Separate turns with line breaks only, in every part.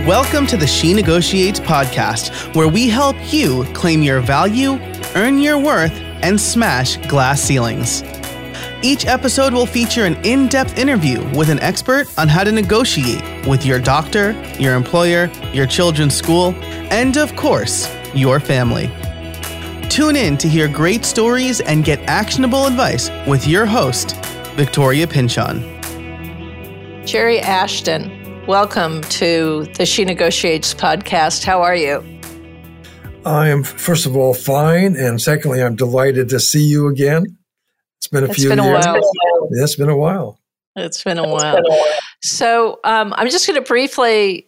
Welcome to the She Negotiates podcast, where we help you claim your value, earn your worth, and smash glass ceilings. Each episode will feature an in-depth interview with an expert on how to negotiate with your doctor, your employer, your children's school, and of course, your family. Tune in to hear great stories and get actionable advice with your host, Victoria Pinchon.
Jerry Ashton, welcome to the She Negotiates podcast. How are you?
I am, first of all, fine. And secondly, I'm delighted to see you again. It's been a few years. Yeah, it's been a while.
It's been a while. So I'm just going to briefly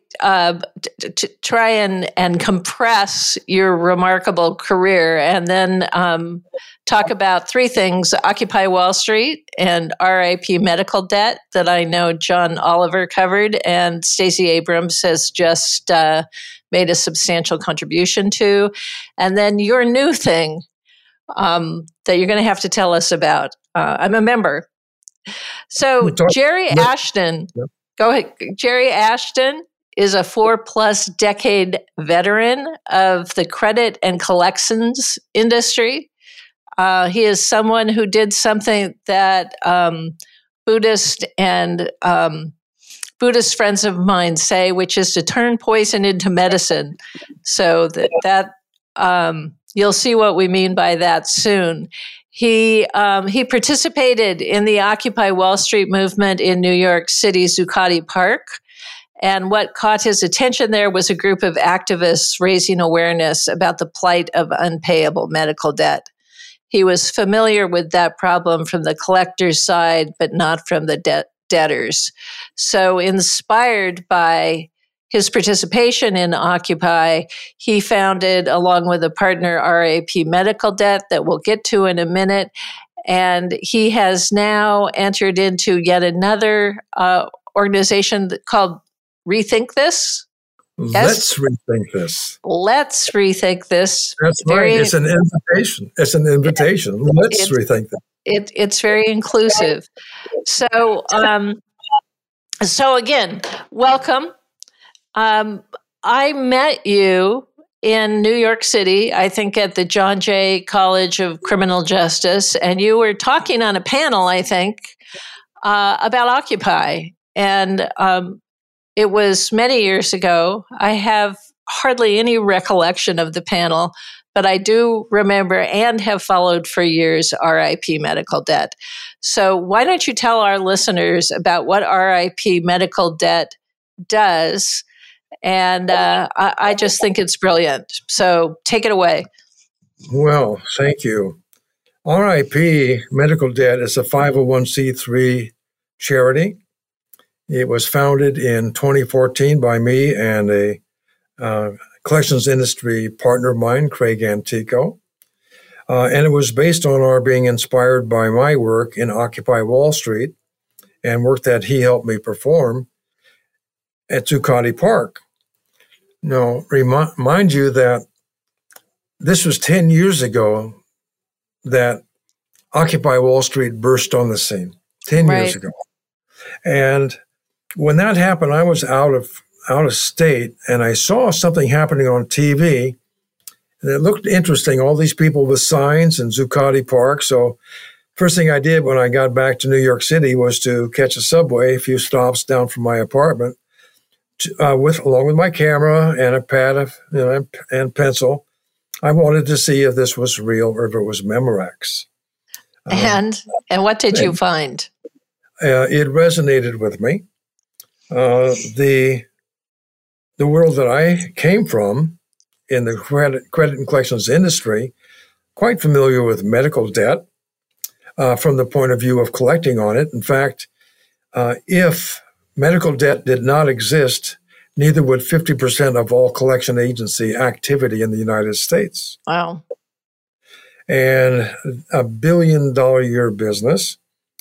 try and compress your remarkable career and then talk about three things: Occupy Wall Street and RIP medical debt that I know John Oliver covered and Stacey Abrams has just made a substantial contribution to, and then your new thing that you're going to have to tell us about. I'm a member. So Jerry Ashton, go ahead. Jerry Ashton is a 4+ decade veteran of the credit and collections industry. He is someone who did something that Buddhist and Buddhist friends of mine say, which is to turn poison into medicine. So that you'll see what we mean by that soon. He participated in the Occupy Wall Street movement in New York City's Zuccotti Park. And what caught his attention there was a group of activists raising awareness about the plight of unpayable medical debt. He was familiar with that problem from the collector's side, but not from the debtors. So inspired by his participation in Occupy, he founded, along with a partner, RIP Medical Debt that we'll get to in a minute. And he has now entered into yet another organization called Rethink This.
Let's rethink this.
Let's rethink this.
That's right. It's an invitation. It's an invitation. Let's rethink this.
It's very inclusive. So again, welcome. I met you in New York City, I think at the John Jay College of Criminal Justice, and you were talking on a panel, I think, about Occupy. And it was many years ago. I have hardly any recollection of the panel, but I do remember and have followed for years RIP Medical Debt. So why don't you tell our listeners about what RIP Medical Debt does? And I just think it's brilliant. So take it away.
Well, thank you. RIP Medical Debt is a 501c3 charity. It was founded in 2014 by me and a collections industry partner of mine, Craig Antico. And it was based on our being inspired by my work in Occupy Wall Street and work that he helped me perform at Zuccotti Park. Now, remind you that this was 10 years ago that Occupy Wall Street burst on the scene, 10 years ago. And when that happened, I was out of state, and I saw something happening on TV, and it looked interesting, all these people with signs in Zuccotti Park. So first thing I did when I got back to New York City was to catch a subway a few stops down from my apartment, along with my camera and a pad of, and pencil. I wanted to see if this was real or if it was Memorex.
And what did you find?
It resonated with me. The world that I came from in the credit and collections industry, quite familiar with medical debt from the point of view of collecting on it. In fact, if medical debt did not exist, neither would 50% of all collection agency activity in the United States.
Wow.
And $1 billion a year business,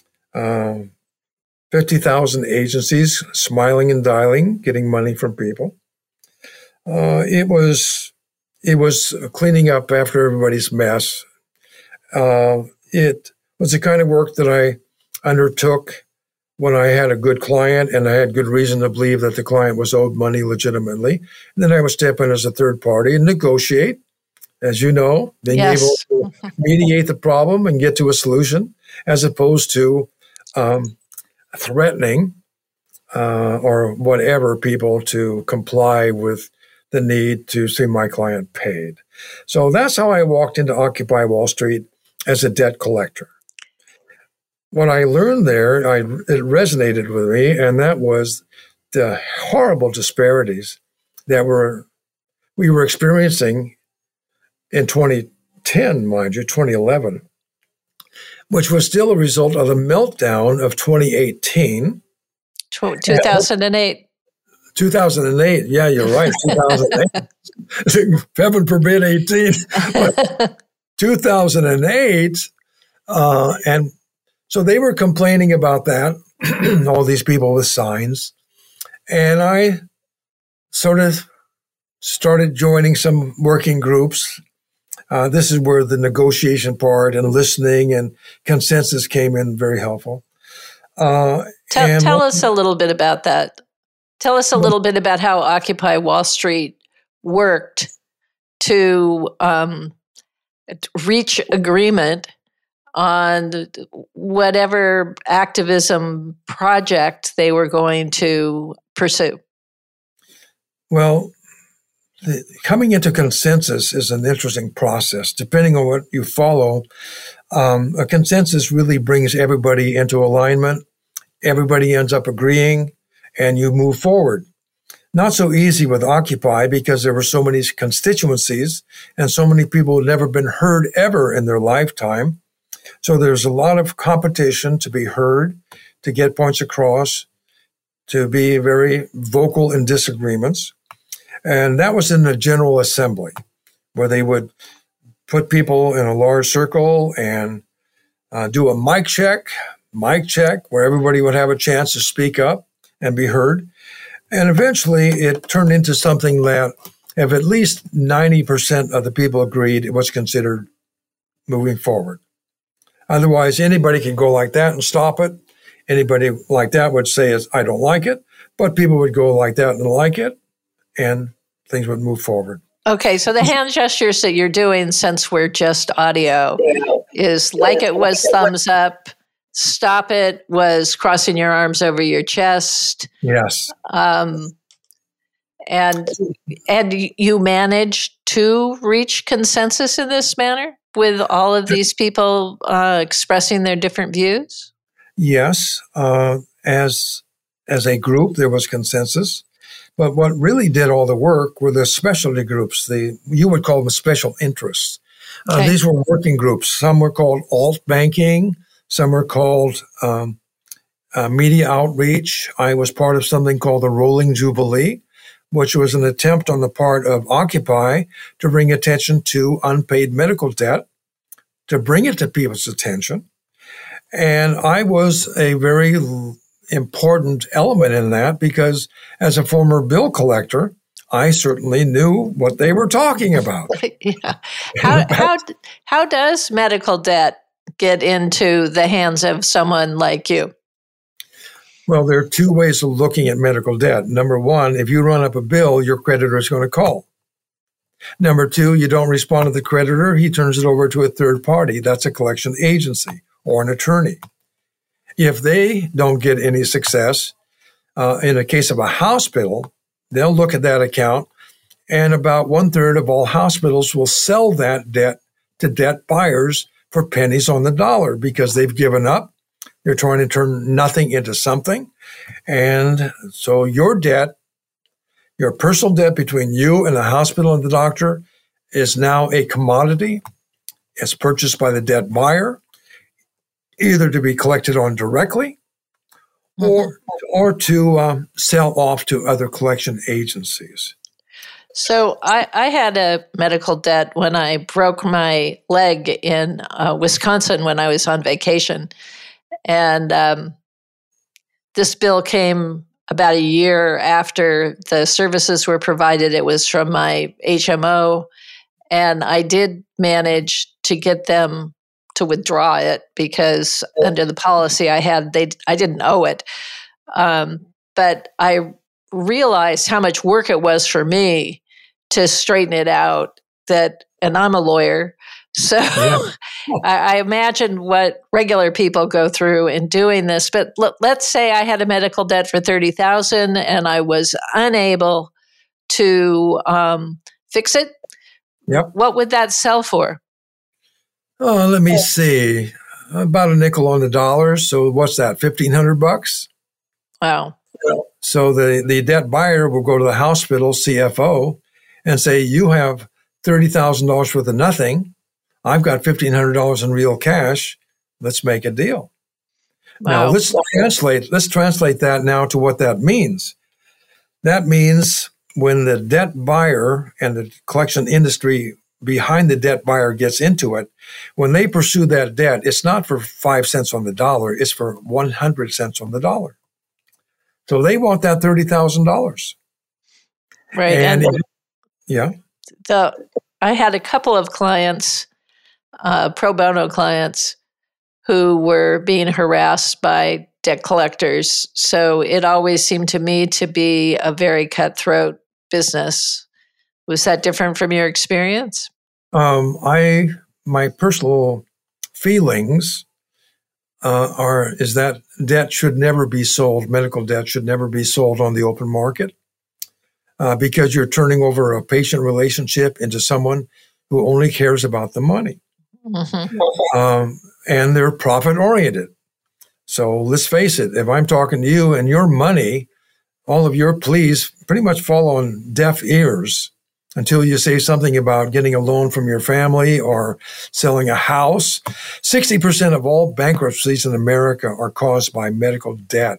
50,000 agencies smiling and dialing, getting money from people. It was cleaning up after everybody's mess. It was the kind of work that I undertook when I had a good client and I had good reason to believe that the client was owed money legitimately. And then I would step in as a third party and negotiate, as you know, being able to mediate the problem and get to a solution, as opposed to threatening or whatever people to comply with the need to see my client paid. So that's how I walked into Occupy Wall Street as a debt collector. What I learned there, it resonated with me, and that was the horrible disparities that we were experiencing in 2010, mind you, 2011, which was still a result of the meltdown of 2018.
2008.
2008, yeah, you're right, 2008. Heaven forbid 18. But 2008, and so they were complaining about that, all these people with signs. And I sort of started joining some working groups. This is where the negotiation part and listening and consensus came in very helpful.
Tell us a little bit about that. Tell us a little bit about how Occupy Wall Street worked to reach agreement on whatever activism project they were going to pursue.
Well, coming into consensus is an interesting process. Depending on what you follow, a consensus really brings everybody into alignment. Everybody ends up agreeing, and you move forward. Not so easy with Occupy because there were so many constituencies and so many people who had never been heard ever in their lifetime. So there's a lot of competition to be heard, to get points across, to be very vocal in disagreements. And that was in the General Assembly, where they would put people in a large circle and do a mic check, where everybody would have a chance to speak up and be heard. And eventually it turned into something that if at least 90% of the people agreed, it was considered moving forward. Otherwise, anybody can go like that and stop it. Anybody like that would say, I don't like it, but people would go like that and like it, and things would move forward.
Okay, so the hand gestures that you're doing, since we're just audio, is like it was thumbs up, stop it was crossing your arms over your chest.
Yes.
And you managed to reach consensus in this manner with all of these people expressing their different views?
Yes. As a group, there was consensus. But what really did all the work were the specialty groups. You would call them special interests. Okay. These were working groups. Some were called alt banking. Some were called media outreach. I was part of something called the Rolling Jubilee, which was an attempt on the part of Occupy to bring attention to unpaid medical debt, to bring it to people's attention. And I was a very important element in that because as a former bill collector, I certainly knew what they were talking about.
Yeah. How does medical debt get into the hands of someone like you?
Well, there are two ways of looking at medical debt. Number one, if you run up a bill, your creditor is going to call. Number two, you don't respond to the creditor, he turns it over to a third party. That's a collection agency or an attorney. If they don't get any success, in the case of a hospital, they'll look at that account, and about 1/3 of all hospitals will sell that debt to debt buyers for pennies on the dollar because they've given up. They're trying to turn nothing into something. And so your debt, your personal debt between you and the hospital and the doctor, is now a commodity. It's purchased by the debt buyer, either to be collected on directly or to sell off to other collection agencies.
So I had a medical debt when I broke my leg in Wisconsin when I was on vacation. And this bill came about a year after the services were provided. It was from my HMO. And I did manage to get them to withdraw it because under the policy I had, I didn't owe it. But I realized how much work it was for me to straighten it out. And I'm a lawyer, so I imagine what regular people go through in doing this. But let's say I had a medical debt for $30,000 and I was unable to fix it.
Yep.
What would that sell for?
Oh, let me see. About a nickel on the dollar. So what's that? $1,500?
Wow.
So the debt buyer will go to the hospital CFO and say, you have $30,000 worth of nothing. I've got $1,500 in real cash. Let's make a deal.
Wow.
Now let's translate that now to what that means. That means when the debt buyer and the collection industry behind the debt buyer gets into it, when they pursue that debt, it's not for 5 cents on the dollar, it's for 100 cents on the dollar. So they want that $30,000.
Right.
And yeah.
I had a couple of clients, pro bono clients, who were being harassed by debt collectors. So it always seemed to me to be a very cutthroat business. Was that different from your experience?
My personal feelings is that debt should never be sold. Medical debt should never be sold on the open market because you're turning over a patient relationship into someone who only cares about the money. Mm-hmm. And they're profit oriented. So let's face it, if I'm talking to you and your money, all of your pleas pretty much fall on deaf ears until you say something about getting a loan from your family or selling a house. 60% of all bankruptcies in America are caused by medical debt.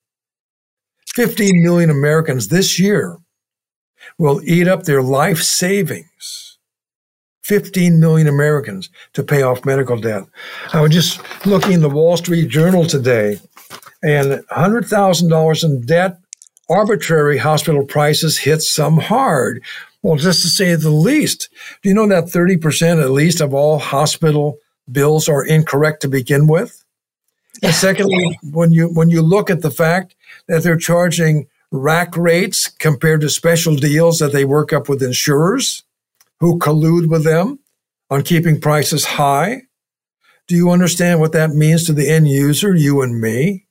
15 million Americans this year will eat up their life savings. 15 million Americans to pay off medical debt. I was just looking in the Wall Street Journal today, and $100,000 in debt, arbitrary hospital prices hit some hard. Well, just to say the least, do you know that 30% at least of all hospital bills are incorrect to begin with? And secondly, when you look at the fact that they're charging rack rates compared to special deals that they work up with insurers who collude with them on keeping prices high, do you understand what that means to the end user, you and me?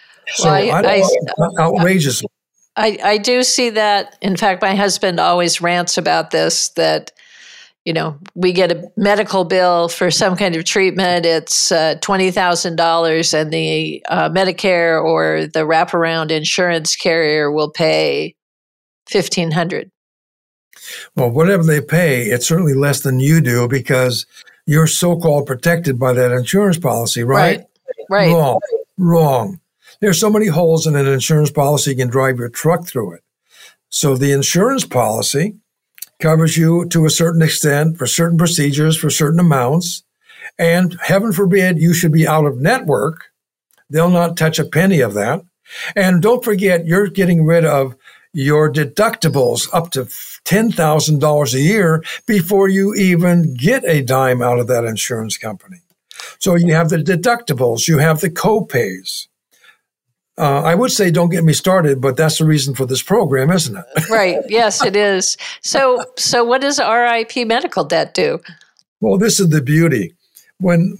Outrageous.
I do see that. In fact, my husband always rants about this, that, we get a medical bill for some kind of treatment. It's $20,000 and the Medicare or the wraparound insurance carrier will pay $1,500.
Well, whatever they pay, it's certainly less than you do because you're so-called protected by that insurance policy, right?
Right.
Wrong. There's so many holes in an insurance policy, you can drive your truck through it. So the insurance policy covers you to a certain extent for certain procedures, for certain amounts, and heaven forbid you should be out of network. They'll not touch a penny of that. And don't forget, you're getting rid of your deductibles up to $10,000 a year before you even get a dime out of that insurance company. So you have the deductibles, you have the co-pays. I would say don't get me started, but that's the reason for this program, isn't it?
Right. Yes, it is. So what does RIP medical debt do?
Well, this is the beauty. When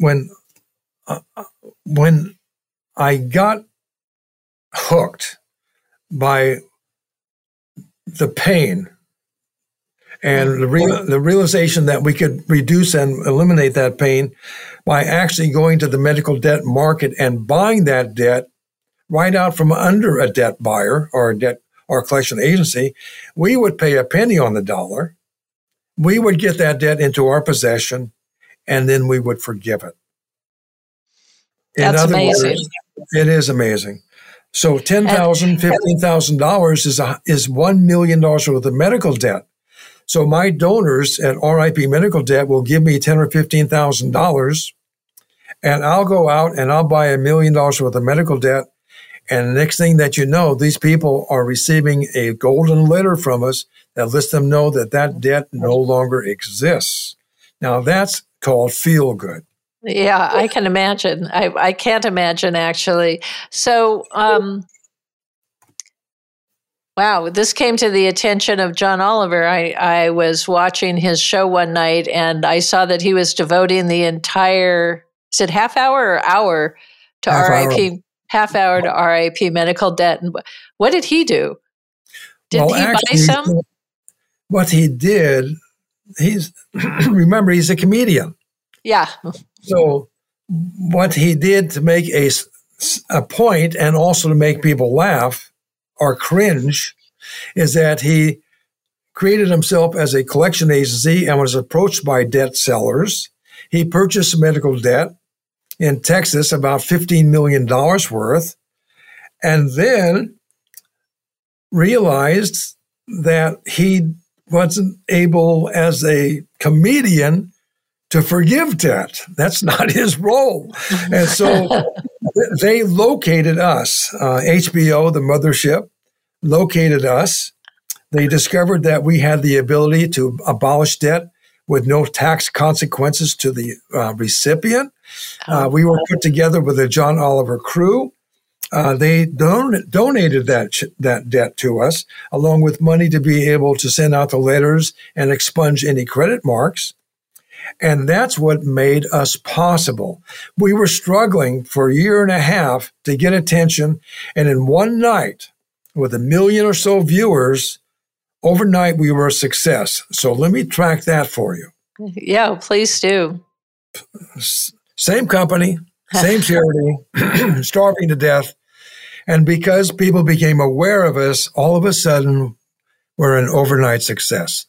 I got hooked by the pain and the realization that we could reduce and eliminate that pain by actually going to the medical debt market and buying that debt right out from under a debt buyer or a debt or collection agency, we would pay a penny on the dollar. We would get that debt into our possession, and then we would forgive it.
That's amazing.
It is amazing. So $10,000, $15,000 is $1 million worth of medical debt. So my donors at RIP Medical Debt will give me $10,000 or $15,000, and I'll go out and I'll buy $1 million worth of medical debt. And the next thing that you know, these people are receiving a golden letter from us that lets them know that that debt no longer exists. Now, that's called feel good.
Yeah, I can imagine. I can't imagine, actually. So, wow, this came to the attention of John Oliver. I was watching his show one night, and I saw that he was devoting the entire, is it half hour or hour to RIP? Half hour to RIP medical debt. And what did he do? Did he buy some?
What he did, remember, he's a comedian.
Yeah.
So what he did to make a point and also to make people laugh or cringe is that he created himself as a collection agency and was approached by debt sellers. He purchased medical debt in Texas, about $15 million worth, and then realized that he wasn't able as a comedian to forgive debt. That's not his role. And so they located us, HBO, the mothership, located us. They discovered that we had the ability to abolish debt with no tax consequences to the recipient. We were put together with the John Oliver crew. They donated that debt to us, along with money to be able to send out the letters and expunge any credit marks. And that's what made us possible. We were struggling for a year and a half to get attention. And in one night, with 1 million or so viewers, overnight we were a success. So let me track that for you.
Yeah, please do.
Same company, same charity, starving to death. And because people became aware of us, all of a sudden, we're an overnight success.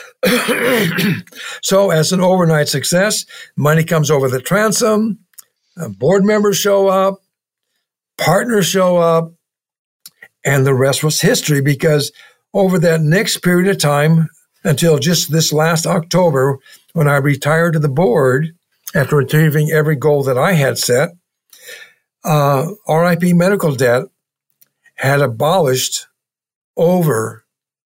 So as an overnight success, money comes over the transom, board members show up, partners show up, and the rest was history, because over that next period of time, until just this last October, when I retired to the board after achieving every goal that I had set, RIP Medical Debt had abolished over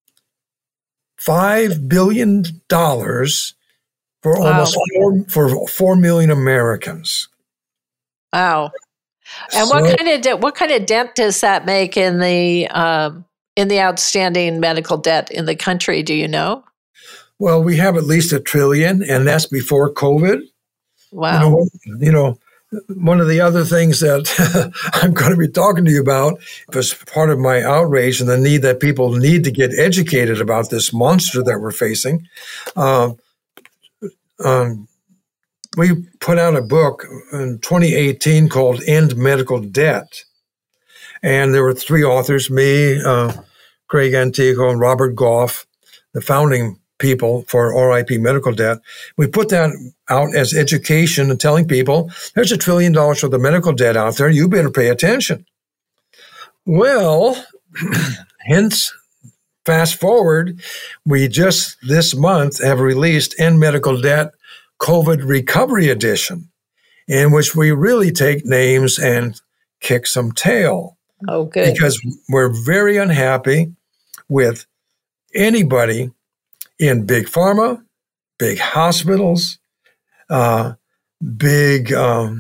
$5 billion for almost 4 million Americans.
Wow! And what kind of dent does that make in the outstanding medical debt in the country? Do you know?
Well, we have at least $1 trillion, and that's before COVID.
Wow!
You know, one of the other things that I'm going to be talking to you about is part of my outrage and the need that people need to get educated about this monster that we're facing. We put out a book in 2018 called End Medical Debt. And there were 3 authors, me, Craig Antico, and Robert Goff, the founding people for RIP Medical Debt. We put that out as education and telling people there's $1 trillion worth of medical debt out there. You better pay attention. Well, hence, fast forward, we just this month have released End Medical Debt COVID Recovery Edition, in which we really take names and kick some tail.
Oh, good.
Because we're very unhappy with anybody in big pharma, big hospitals, big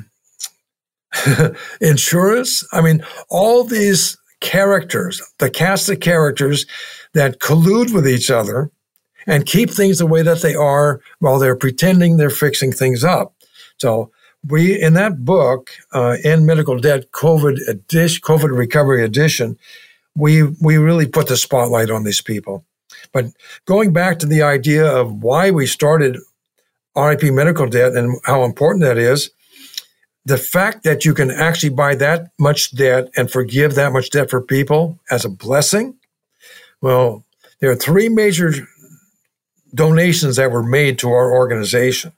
insurance. I mean, all these characters, the cast of characters that collude with each other and keep things the way that they are while they're pretending they're fixing things up. So we, in that book, End Medical Debt COVID Recovery Edition, we really put the spotlight on these people. But going back to the idea of why we started RIP Medical Debt and how important that is, the fact that you can actually buy that much debt and forgive that much debt for people as a blessing. Well, there are 3 major donations that were made to our organization.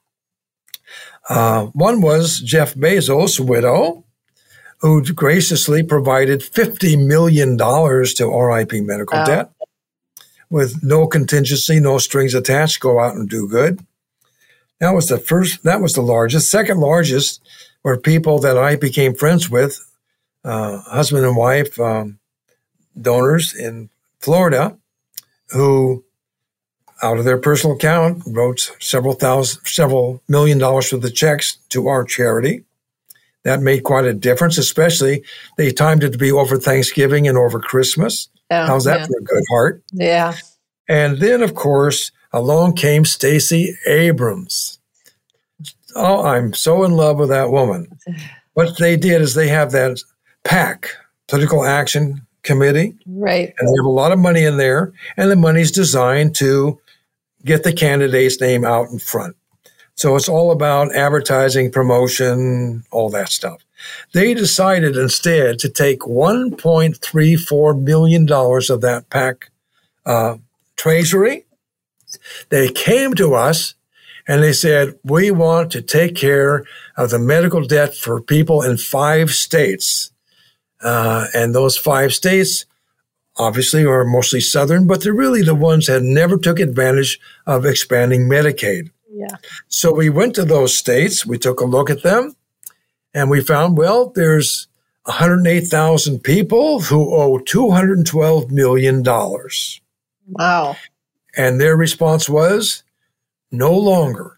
One was Jeff Bezos' widow, who graciously provided $50 million to RIP Medical Debt with no contingency, no strings attached, go out and do good. That was the largest. Second largest were people that I became friends with, husband and wife donors in Florida, who out of their personal account, wrote several million dollars for the checks to our charity. That made quite a difference, especially they timed it to be over Thanksgiving and over Christmas.
Yeah,
how's that for a good heart?
Yeah.
And then, of course, along came Stacey Abrams. Oh, I'm so in love with that woman. What they did is they have that PAC, Political Action Committee.
Right.
And they have a lot of money in there, and the money's designed to get the candidate's name out in front. So it's all about advertising, promotion, all that stuff. They decided instead to take $1.34 million of that PAC treasury. They came to us and they said, we want to take care of the medical debt for people in 5 states. And those 5 states obviously are mostly Southern, but they're really the ones that never took advantage of expanding Medicaid.
Yeah.
So we went to those states, we took a look at them, and we found, well, there's 108,000 people who owe $212 million.
Wow.
And their response was, no longer.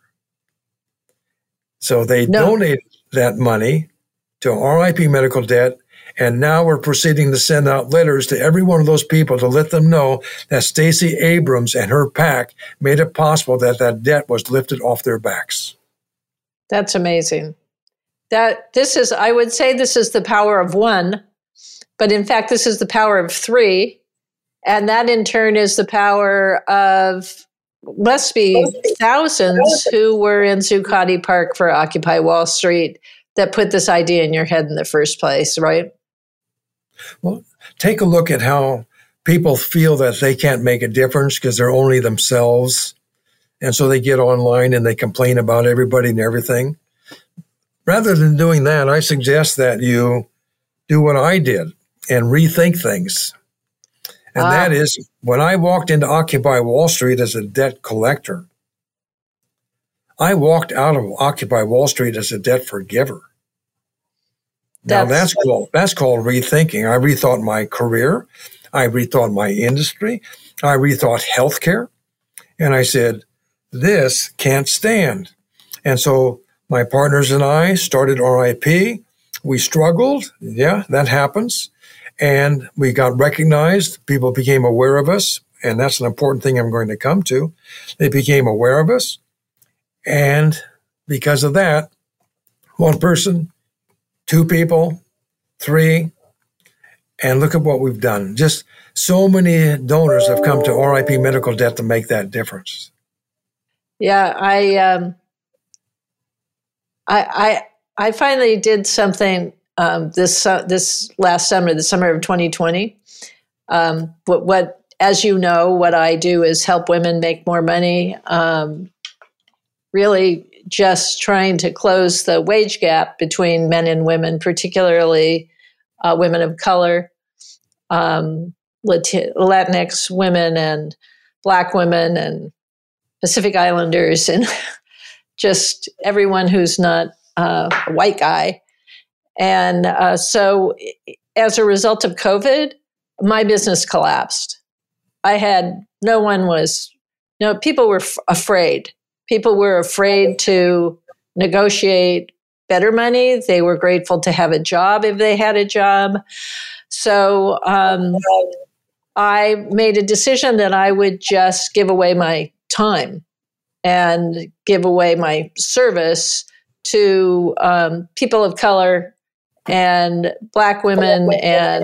So they donated that money to RIP Medical Debt, and now we're proceeding to send out letters to every one of those people to let them know that Stacey Abrams and her PAC made it possible that that debt was lifted off their backs.
That's amazing. I would say this is the power of one, but in fact, this is the power of 3. And that in turn is the power of, must be thousands who were in Zuccotti Park for Occupy Wall Street that put this idea in your head in the first place, right?
Well, take a look at how people feel that they can't make a difference because they're only themselves. And so they get online and they complain about everybody and everything. Rather than doing that, I suggest that you do what I did and rethink things. And that is, when I walked into Occupy Wall Street as a debt collector, I walked out of Occupy Wall Street as a debt forgiver. Now that's called rethinking. I rethought my career. I rethought my industry. I rethought healthcare. And I said, this can't stand. And so my partners and I started RIP. We struggled. Yeah, that happens. And we got recognized. People became aware of us. And that's an important thing I'm going to come to. They became aware of us. And because of that, 1 person, 2 people, 3, and look at what we've done. Just so many donors have come to RIP Medical Debt to make that difference.
Yeah, I finally did something this last summer, the summer of 2020. What as you know, what I do is help women make more money. Really just trying to close the wage gap between men and women, particularly women of color, Latinx women and Black women and Pacific Islanders and just everyone who's not a white guy. And so as a result of COVID, my business collapsed. People were afraid. People were afraid to negotiate better money. They were grateful to have a job if they had a job. So I made a decision that I would just give away my time and give away my service to people of color and Black women and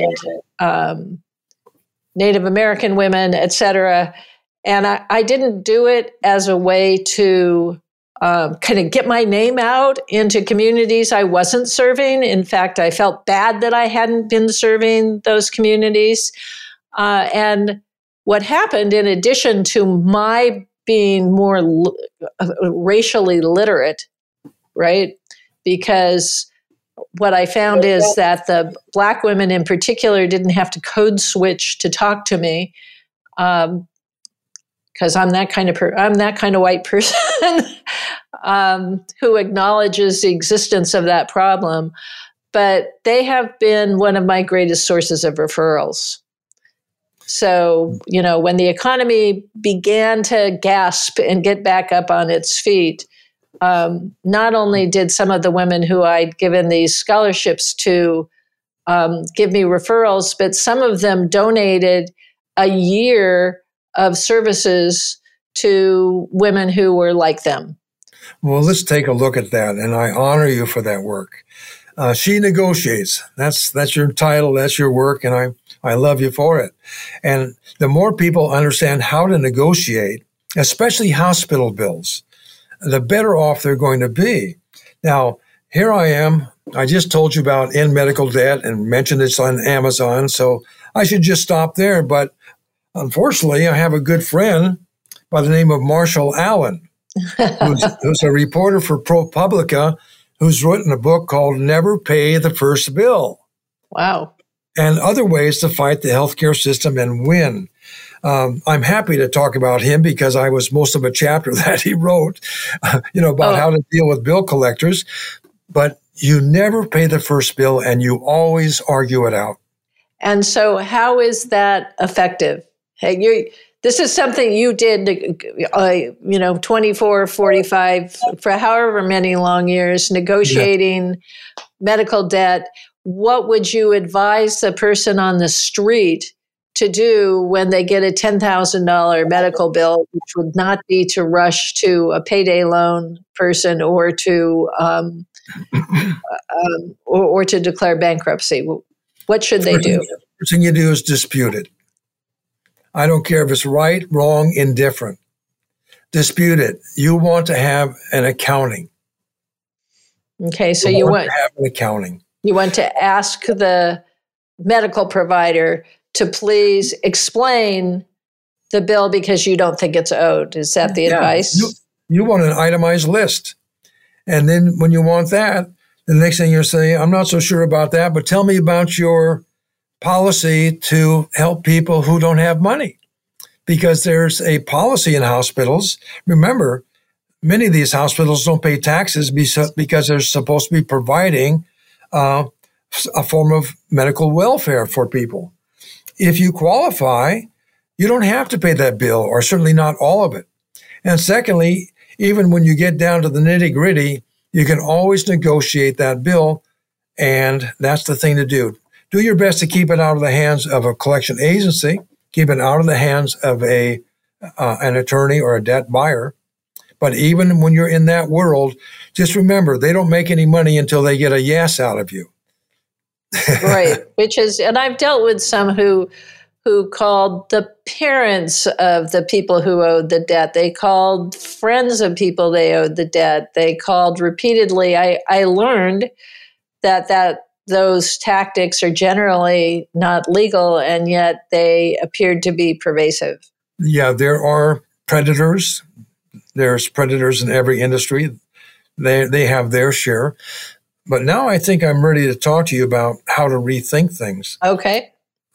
Native American women, et cetera. And I didn't do it as a way to kind of get my name out into communities I wasn't serving. In fact, I felt bad that I hadn't been serving those communities. And what happened, in addition to my being more racially literate, right? Because what I found is that the Black women in particular didn't have to code switch to talk to me. Because I'm that kind of white person who acknowledges the existence of that problem. But they have been one of my greatest sources of referrals. So, when the economy began to gasp and get back up on its feet, not only did some of the women who I'd given these scholarships to give me referrals, but some of them donated a year of services to women who were like them.
Well, let's take a look at that, and I honor you for that work. She negotiates. That's your title. That's your work, and I love you for it. And the more people understand how to negotiate, especially hospital bills, the better off they're going to be. Now, here I am. I just told you about End Medical Debt and mentioned it's on Amazon, so I should just stop there. But unfortunately, I have a good friend by the name of Marshall Allen, who's a reporter for ProPublica, who's written a book called Never Pay the First Bill.
Wow. And
other ways to fight the healthcare system and win. I'm happy to talk about him because I was most of a chapter that he wrote, about how to deal with bill collectors. But you never pay the first bill and you always argue it out.
And so how is that effective? Hey, this is something you did, 24, 45, for however many long years, negotiating medical debt. What would you advise the person on the street to do when they get a $10,000 medical bill, which would not be to rush to a payday loan person or to or to declare bankruptcy? What should they do?
First thing you do is dispute it. I don't care if it's right, wrong, indifferent. Dispute it. You want to have an accounting.
Okay, so you want
to have an accounting.
You want to ask the medical provider to please explain the bill because you don't think it's owed. Is that the advice?
You want an itemized list. And then when you want that, the next thing you're saying, I'm not so sure about that, but tell me about your policy to help people who don't have money. Because there's a policy in hospitals. Remember, many of these hospitals don't pay taxes because they're supposed to be providing a form of medical welfare for people. If you qualify, you don't have to pay that bill, or certainly not all of it. And secondly, even when you get down to the nitty-gritty, you can always negotiate that bill, and that's the thing to do. Do your best to keep it out of the hands of a collection agency, keep it out of the hands of an attorney or a debt buyer. But even when you're in that world, just remember, they don't make any money until they get a yes out of you.
Right. And I've dealt with some who called the parents of the people who owed the debt. They called friends of people they owed the debt. They called repeatedly. I learned that those tactics are generally not legal, and yet they appeared to be pervasive.
Yeah, there are predators. There's predators in every industry. They have their share. But now I think I'm ready to talk to you about how to rethink things.
Okay.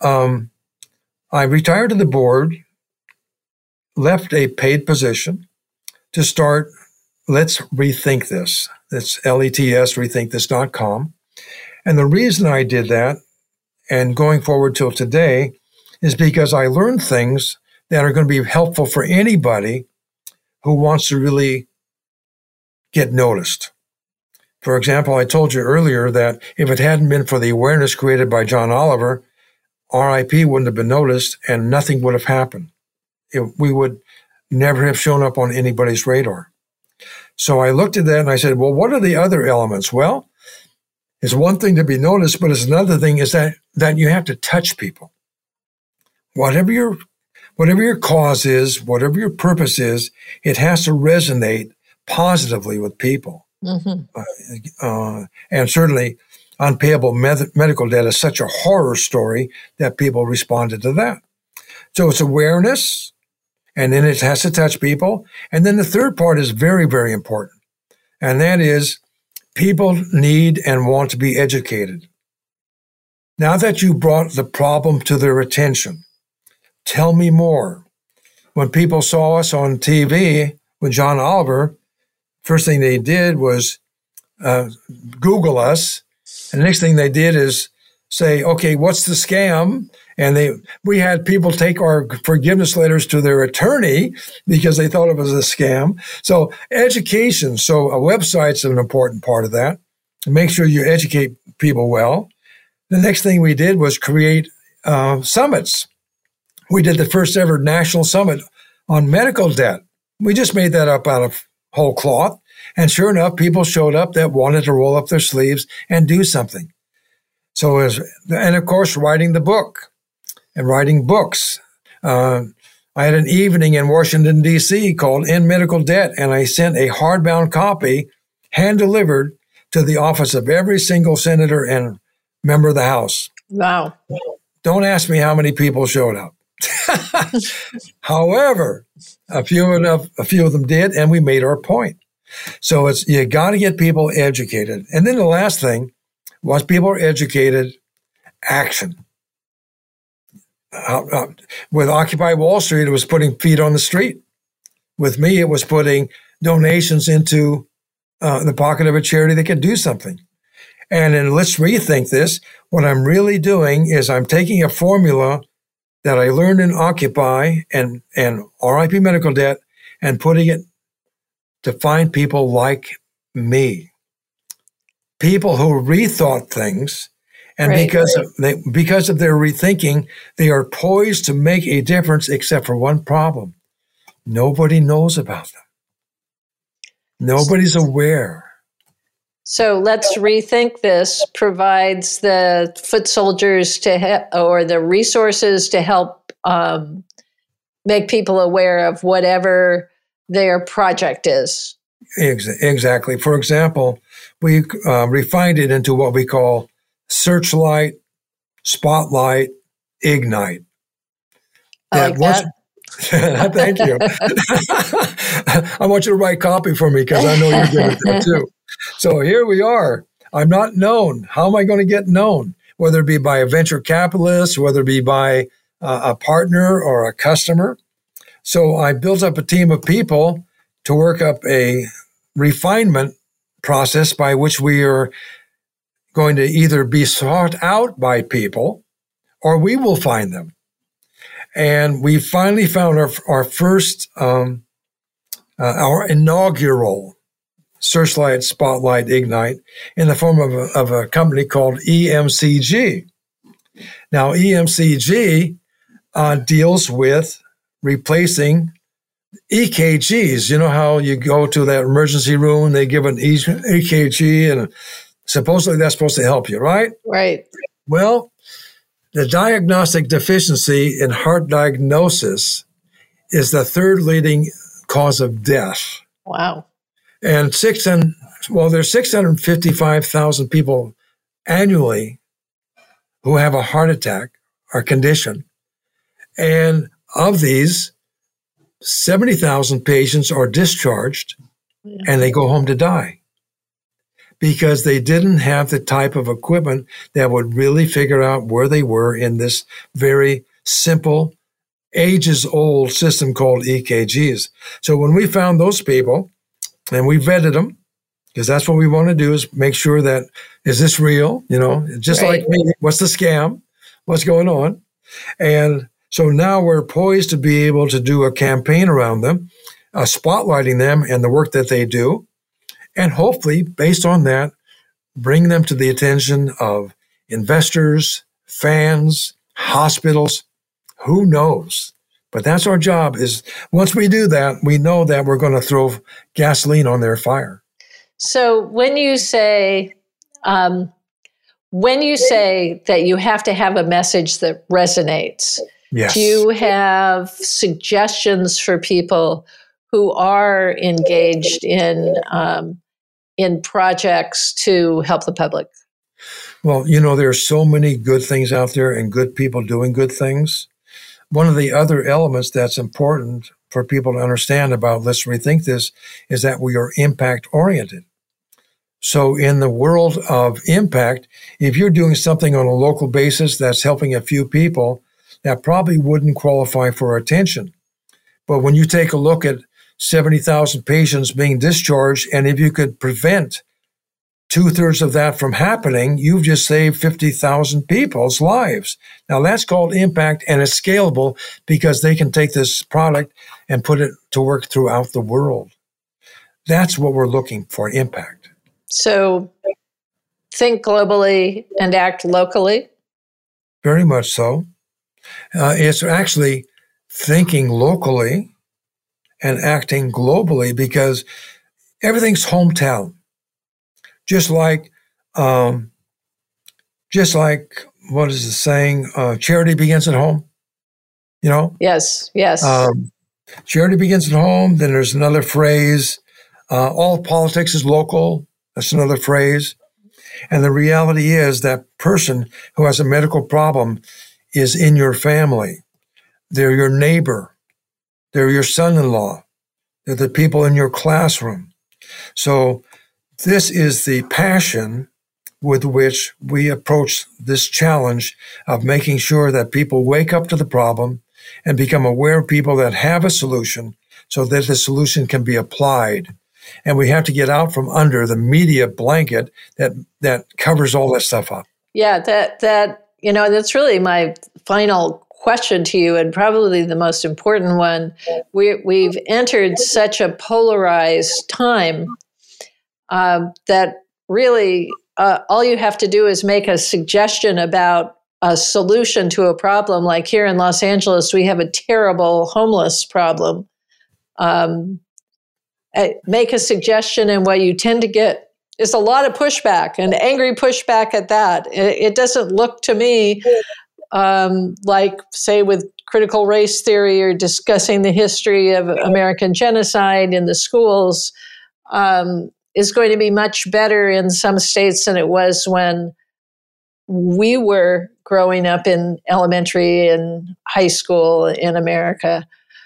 I retired to the board, left a paid position to start Let's Rethink This. It's LETS, rethinkthis.com. And the reason I did that, and going forward till today, is because I learned things that are going to be helpful for anybody who wants to really get noticed. For example, I told you earlier that if it hadn't been for the awareness created by John Oliver, RIP wouldn't have been noticed and nothing would have happened. We would never have shown up on anybody's radar. So I looked at that and I said, well, what are the other elements? Well, it's one thing to be noticed, but it's another thing is that you have to touch people. Whatever your cause is, whatever your purpose is, it has to resonate positively with people. Mm-hmm. And certainly unpayable medical debt is such a horror story that people responded to that. So it's awareness, and then it has to touch people. And then the third part is very, very important. And that is people need and want to be educated. Now that you brought the problem to their attention, tell me more. When people saw us on TV with John Oliver, first thing they did was Google us. And the next thing they did is say, okay, what's the scam? And we had people take our forgiveness letters to their attorney because they thought it was a scam. So education. So a website's an important part of that. Make sure you educate people well. The next thing we did was create summits. We did the first ever national summit on medical debt. We just made that up out of whole cloth. And sure enough, people showed up that wanted to roll up their sleeves and do something. So, and of course, writing the book and writing books. I had an evening in Washington, D.C. called In Medical Debt, and I sent a hardbound copy, hand-delivered, to the office of every single senator and member of the House.
Wow.
Don't ask me how many people showed up. However, a few of them did, and we made our point. So you got to get people educated. And then the last thing, once people are educated, action. With Occupy Wall Street, it was putting feet on the street. With me, it was putting donations into the pocket of a charity that could do something. And in Let's Rethink This, what I'm really doing is I'm taking a formula that I learned in Occupy and RIP Medical Debt and putting it to find people like me. People who rethought things, and because of their rethinking, they are poised to make a difference except for one problem. Nobody knows about them. Nobody's aware.
So Let's Rethink This provides the foot soldiers or the resources to help make people aware of whatever their project is.
Exactly. For example, we refined it into what we call Searchlight, Spotlight, Ignite.
I like that.
Thank you. I want you to write copy for me because I know you're good at that too. So here we are. I'm not known. How am I going to get known? Whether it be by a venture capitalist, whether it be by a partner or a customer. So I built up a team of people to work up a refinement process by which we are going to either be sought out by people or we will find them. And we finally found our first, our inaugural Searchlight, Spotlight, Ignite in the form of a company called EMCG. Now, EMCG deals with replacing EKGs. You know how you go to that emergency room, they give an EKG, and supposedly that's supposed to help you, right?
Right.
Well, the diagnostic deficiency in heart diagnosis is the third leading cause of death.
Wow.
And there's 655,000 people annually who have a heart attack or condition. And of these, 70,000 patients are discharged and they go home to die because they didn't have the type of equipment that would really figure out where they were in this very simple, ages-old system called EKGs. So when we found those people and we vetted them, because that's what we want to do is make sure that, is this real? You know, just like me, what's the scam? What's going on? And so now we're poised to be able to do a campaign around them, spotlighting them and the work that they do, and hopefully, based on that, bring them to the attention of investors, fans, hospitals, who knows? But that's our job is once we do that, we know that we're going to throw gasoline on their fire.
So when you say that you have to have a message that resonates,
yes.
Do you have suggestions for people who are engaged in projects to help the public?
Well, there are so many good things out there and good people doing good things. One of the other elements that's important for people to understand about Let's Rethink This is that we are impact-oriented. So in the world of impact, if you're doing something on a local basis that's helping a few people, that probably wouldn't qualify for attention. But when you take a look at 70,000 patients being discharged, and if you could prevent 2/3 of that from happening, you've just saved 50,000 people's lives. Now that's called impact, and it's scalable because they can take this product and put it to work throughout the world. That's what we're looking for, impact.
So think globally and act locally?
Very much so. It's actually thinking locally and acting globally because everything's hometown. Just like what is the saying? Charity begins at home. You know?
Yes.
Charity begins at home. Then there's another phrase. All politics is local. That's another phrase. And the reality is that person who has a medical problem is in your family. They're your neighbor. They're your son-in-law. They're the people in your classroom. So this is the passion with which we approach this challenge of making sure that people wake up to the problem and become aware of people that have a solution so that the solution can be applied. And we have to get out from under the media blanket that covers all that stuff up.
Yeah, that's really my final question to you, and probably the most important one. We've entered such a polarized time that really all you have to do is make a suggestion about a solution to a problem. Like here in Los Angeles, we have a terrible homeless problem. Make a suggestion, and what you tend to get is a lot of pushback and angry pushback at that. It doesn't look to me like, say, with critical race theory or discussing the history of American genocide in the schools, is going to be much better in some states than it was when we were growing up in elementary and high school in America.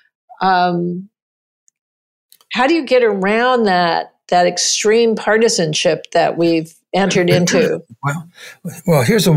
How do you get around that extreme partisanship that we've entered into?
Well, here's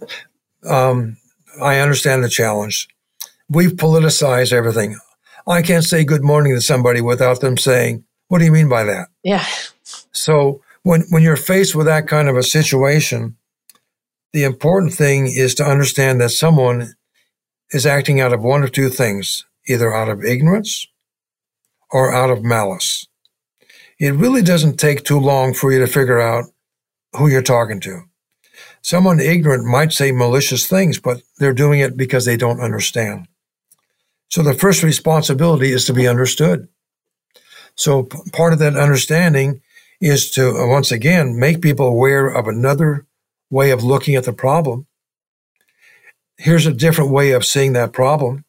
I understand the challenge. We've politicized everything. I can't say good morning to somebody without them saying, "What do you mean by that?"
Yeah.
So when you're faced with that kind of a situation, the important thing is to understand that someone is acting out of one of two things, either out of ignorance or out of malice. It really doesn't take too long for you to figure out who you're talking to. Someone ignorant might say malicious things, but they're doing it because they don't understand. So the first responsibility is to be understood. So part of that understanding is to, once again, make people aware of another way of looking at the problem. Here's a different way of seeing that problem.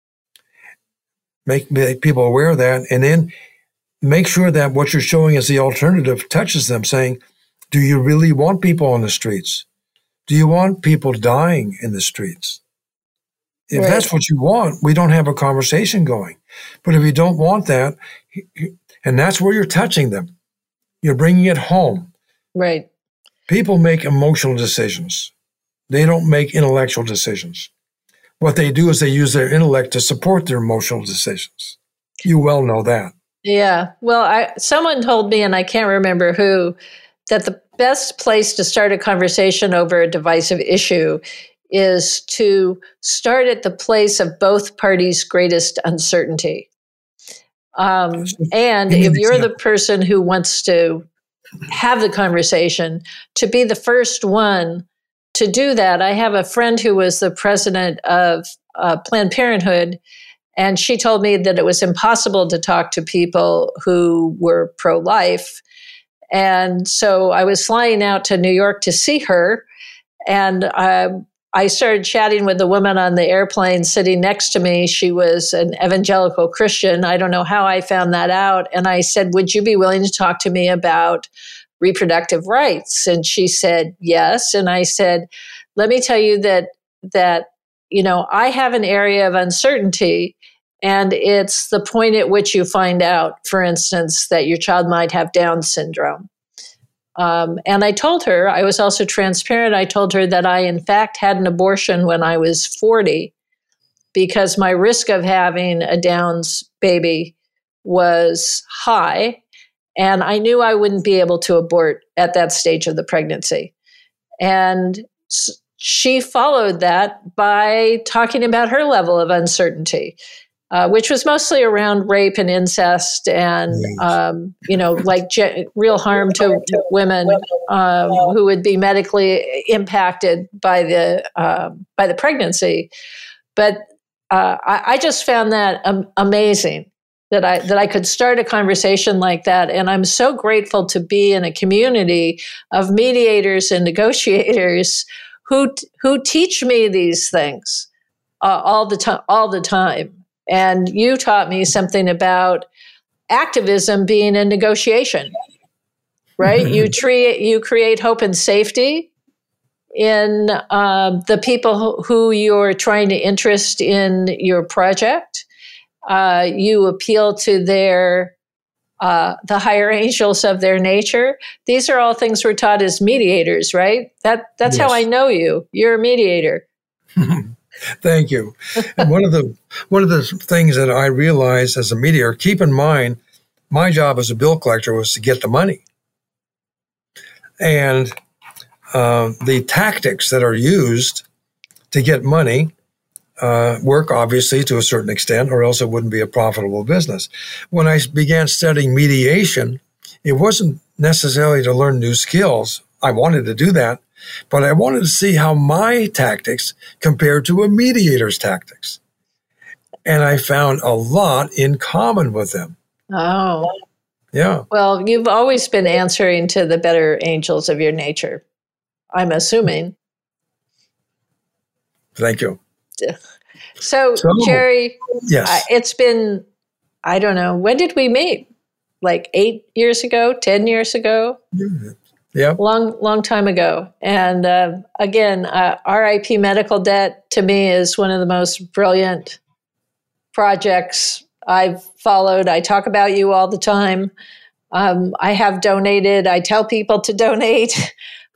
Make people aware of that, and then make sure that what you're showing as the alternative touches them, saying, do you really want people on the streets? Do you want people dying in the streets? If that's what you want, we don't have a conversation going. But if you don't want that, and that's where you're touching them, you're bringing it home.
Right.
People make emotional decisions. They don't make intellectual decisions. What they do is they use their intellect to support their emotional decisions. You well know that.
Yeah. Well, someone told me, and I can't remember who, that the best place to start a conversation over a divisive issue is to start at the place of both parties' greatest uncertainty. And if you're the person who wants to have the conversation, to be the first one to do that. I have a friend who was the president of Planned Parenthood, and she told me that it was impossible to talk to people who were pro-life. And so I was flying out to New York to see her, and I started chatting with the woman on the airplane sitting next to me. She was an evangelical Christian. I don't know how I found that out. And I said, would you be willing to talk to me about reproductive rights? And she said, yes. And I said, let me tell you that, I have an area of uncertainty, and it's the point at which you find out, for instance, that your child might have Down syndrome. And I told her, I was also transparent. I told her that I, in fact, had an abortion when I was 40 because my risk of having a Down's baby was high. And I knew I wouldn't be able to abort at that stage of the pregnancy. And she followed that by talking about her level of uncertainty, which was mostly around rape and incest and, real harm to women who would be medically impacted by the pregnancy. But I just found that amazing that I could start a conversation like that. And I'm so grateful to be in a community of mediators and negotiators who teach me these things all the time. And you taught me something about activism being a negotiation, right? You create hope and safety in the people who you're trying to interest in your project. You appeal to the higher angels of their nature. These are all things we're taught as mediators, right? That's yes. How I know you. You're a mediator.
Thank you. And one of the things that I realized as a mediator, keep in mind, my job as a bill collector was to get the money. And the tactics that are used to get money work, obviously, to a certain extent, or else it wouldn't be a profitable business. When I began studying mediation, it wasn't necessarily to learn new skills. I wanted to do that, but I wanted to see how my tactics compared to a mediator's tactics. And I found a lot in common with them.
Oh.
Yeah.
Well, you've always been answering to the better angels of your nature, I'm assuming.
Thank you.
So Jerry,
yes.
It's been, I don't know, when did we meet? Like 8 years ago, 10 years ago?
Yeah.
Long time ago. And again, RIP Medical Debt to me is one of the most brilliant projects I've followed. I talk about you all the time. I have donated. I tell people to donate.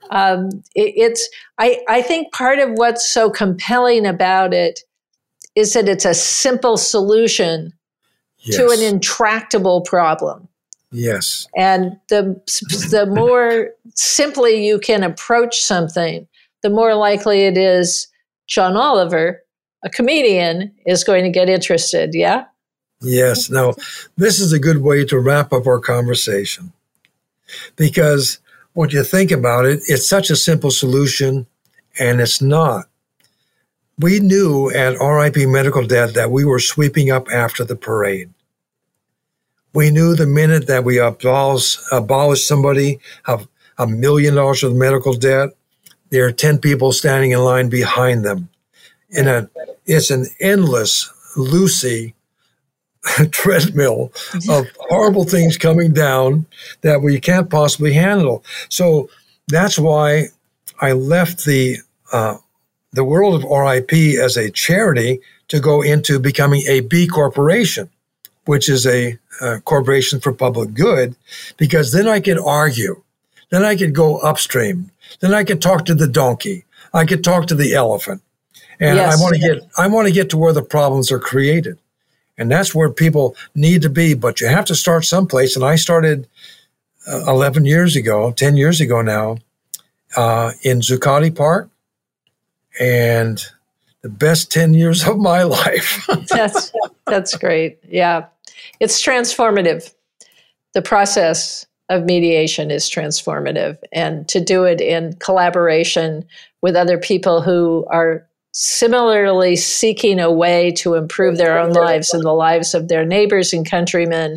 I think part of what's so compelling about it is that it's a simple solution
yes.
to an intractable problem.
Yes.
And the more simply you can approach something, the more likely it is John Oliver, a comedian, is going to get interested. Yeah?
Yes. Now, this is a good way to wrap up our conversation, because when you think about it, it's such a simple solution, and it's not. We knew at RIP Medical Debt that we were sweeping up after the parade. We knew the minute that we abolished somebody of $1 million worth of medical debt, there are 10 people standing in line behind them. And it's an endless, Lucy treadmill of horrible things coming down that we can't possibly handle. So that's why I left the world of RIP as a charity to go into becoming a B corporation, which is a corporation for public good, because then I could argue. Then I could go upstream. Then I could talk to the donkey. I could talk to the elephant. And yes. I want to get to where the problems are created. And that's where people need to be, but you have to start someplace. And I started 10 years ago now, in Zuccotti Park, and the best 10 years of my life.
That's great. Yeah. It's transformative. The process of mediation is transformative, and to do it in collaboration with other people who are similarly seeking a way to improve their own lives and the lives of their neighbors and countrymen.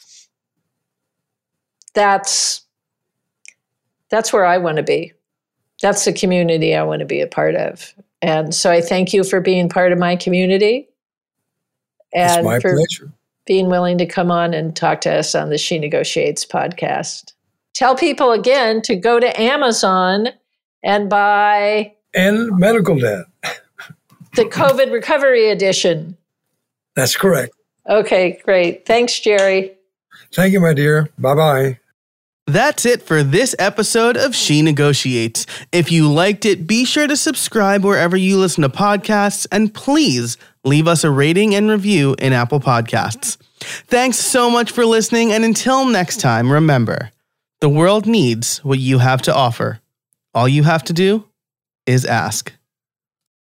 That's where I want to be. That's the community I want to be a part of. And so I thank you for being part of my community. And
it's my pleasure.
Being willing to come on and talk to us on the She Negotiates podcast. Tell people again to go to Amazon and buy
End Medical Debt,
the COVID Recovery Edition.
That's correct.
Okay, great. Thanks, Jerry.
Thank you, my dear. Bye-bye.
That's it for this episode of She Negotiates. If you liked it, be sure to subscribe wherever you listen to podcasts, and please leave us a rating and review in Apple Podcasts. Thanks so much for listening, and until next time, remember, the world needs what you have to offer. All you have to do is ask.